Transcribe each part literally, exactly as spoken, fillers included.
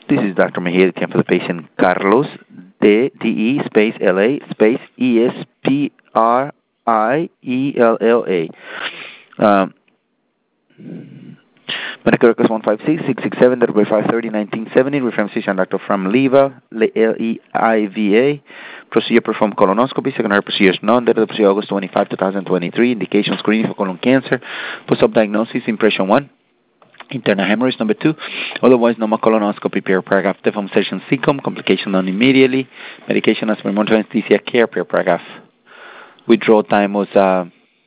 This is Doctor Mejia, care for the patient Carlos, D E space L A space E S P R I E L L A. Um, Medical records one five six, six six seven, five thirty, nineteen seventy. Reference physician Doctor From Leiva, L E I V A. Procedure performed colonoscopy. Secondary procedures none. Date of the procedure August twenty-fifth, twenty twenty-three. Indication screening for colon cancer. Post-op diagnosis, impression one. Internal hemorrhage number two. Otherwise, normal colonoscopy per paragraph. Deformation secum. Complication done immediately. Medication as per monitoring anesthesia care per paragraph. Withdrawal time was uh,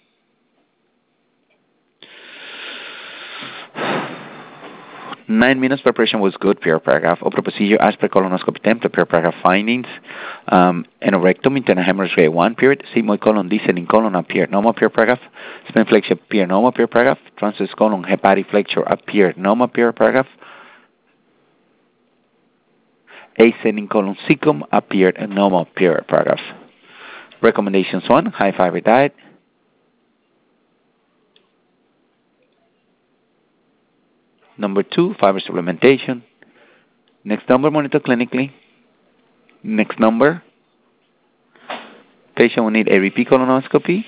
Nine minutes preparation was good per paragraph. Upper procedure as per colonoscopy template per paragraph findings. Um, anorectum, internal hemorrhage grade one period. Sigmoid colon descending colon appeared normal per paragraph. Spleen flexure appeared normal per paragraph. Transverse colon hepatic flexure appeared normal per paragraph. Ascending colon cecum appeared normal per paragraph. Recommendations one, high fiber diet. Number two, fiber supplementation. Next number, monitor clinically. Next number, patient will need a repeat colonoscopy.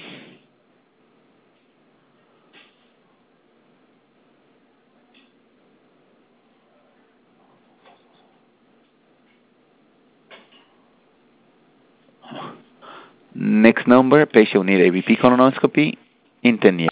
Next number, patient will need a repeat colonoscopy in ten years.